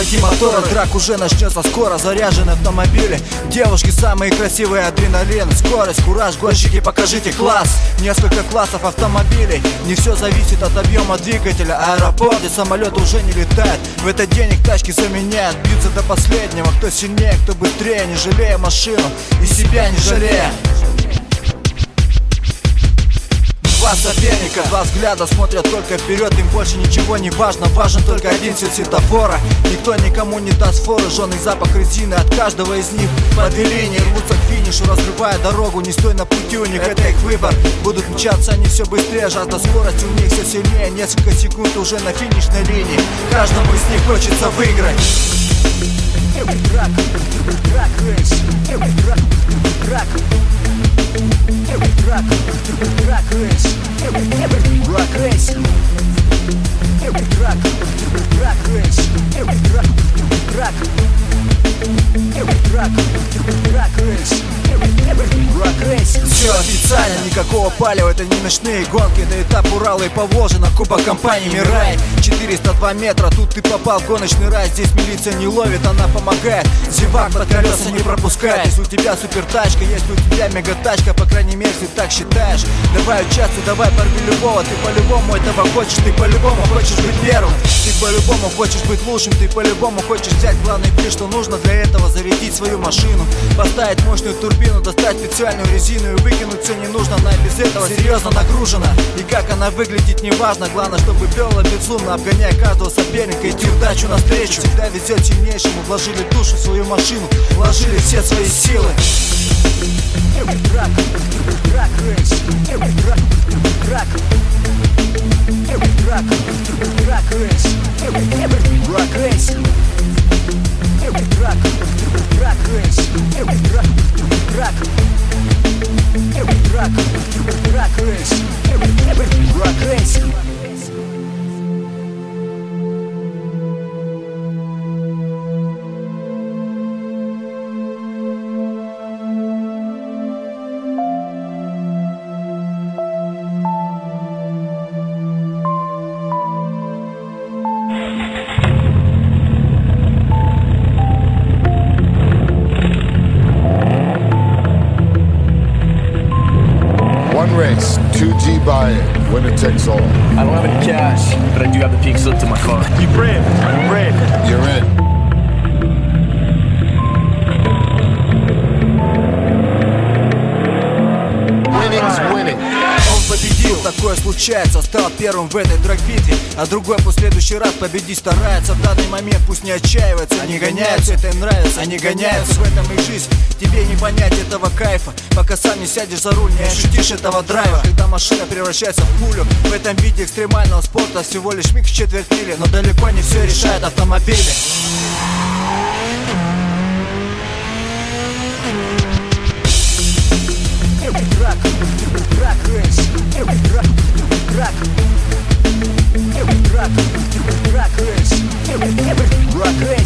заводи мотор, драк уже начнется скоро. Заряжены автомобили, девушки самые красивые, адреналин, скорость, кураж, гонщики, покажите класс. Несколько классов автомобилей, не все зависит от объема двигателя. Аэропорт, где самолет уже не летает, в этот день их тачки заменяют. Бьются до последнего, кто сильнее, кто быстрее, не жалея машину и себя не жалея. Два соперника, два взгляда смотрят только вперед. Им больше ничего не важно, важен только один цвет светофора. Никто никому не даст форы, жженый запах резины от каждого из них. По две линии рвутся к финишу, разрывая дорогу. Не стой на пути, у них это их выбор. Будут мчаться они все быстрее, жажда скорости у них все сильнее. Несколько секунд уже на финишной линии, каждому из них хочется выиграть. Драк рейс, драк рейс, драк рейс, драк рейс, все официально, никакого палева, это не ночные гонки. Это этап Урала и Поволжья на Кубок компании Мирай. 402 метра, тут ты попал в гоночный рай. Здесь милиция не ловит, она помогает. Зевак под колеса не пропускает. Если у тебя супер тачка, если у тебя мега тачка, по крайней мере ты так считаешь. Давай участвуй, давай порви любого. Ты по-любому этого хочешь, ты по-любому хочешь быть первым. Ты по-любому хочешь быть лучшим, ты по-любому хочешь взять главный приз. Что нужно для этого? Зарядить свою машину, поставить мощную турбину, достать специальную резину и выкинуть все не нужно. Она без этого серьезно нагружена. И как она выглядит не важно, главное, чтобы пела безумно, обгоняя каждого соперника, идти удачу навстречу. Всегда везет сильнейшему, вложили душу в свою машину, вложили все свои силы. Драк рейс, драк рейс, драк рейс, драк рейс, драк рейс. One race, 2G buy it, winner takes all. I don't have any cash, but I do have the pink slip to my car. You're in. You're in. Winning's winning. Он победил, такое случается, стал первым в этой драг-битве, а другой в следующий раз победить старается. В данный момент пусть не отчаивается, они гоняются, это им нравится, они гоняются, в этом их жизнь. Тебе не понять этого кайфа, пока сам не сядешь за руль, не ощутишь этого драйва. Когда машина превращается в пулю, в этом виде экстремального спорта всего лишь миг в четверть мили, но далеко не все решает автомобили. Драк рейс, драк рейс, драк рейс.